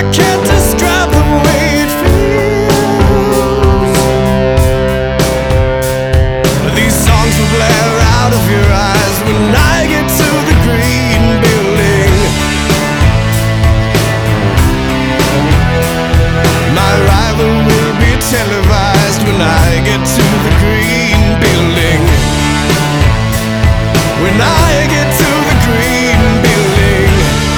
Can't describe the way it feels. These songs will blare out of your eyes when I get to the green building. My arrival will be televised when I get to the green building. When I get to the green building.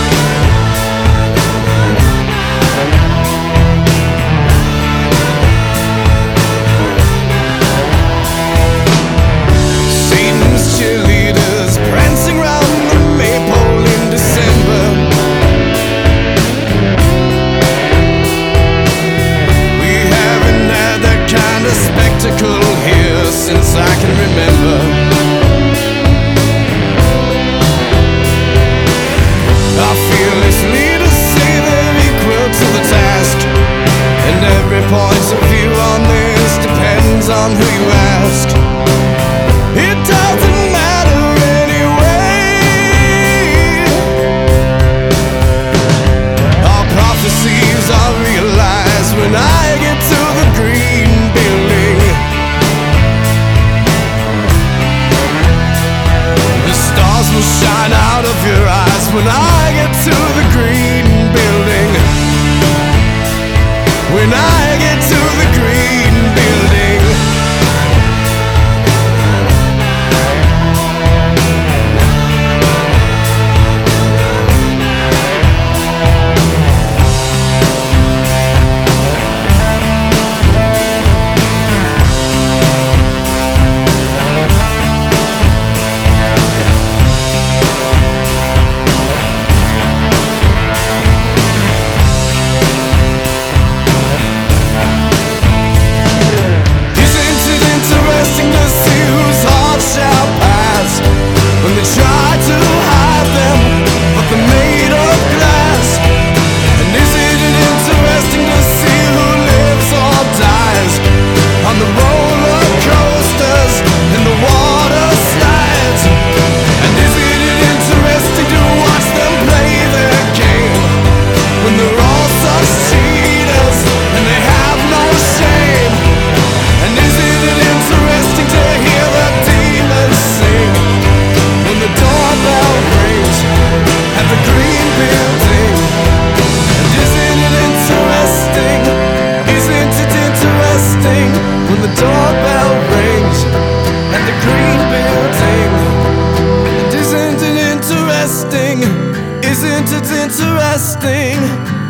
Satan's cheerleaders prancing round the maypole in December. We haven't had that kind of spectacle here since I can remember. Our fearless leaders say they're equal to the task, and every point of view on this depends on who you ask. It doesn't matter anyway. Our prophecies are realized when I get to the green building. The stars will shine out of your eyes when I get to the green building. When I get to the green building. When the doorbell rings at the green building. And isn't it interesting? Isn't it interesting?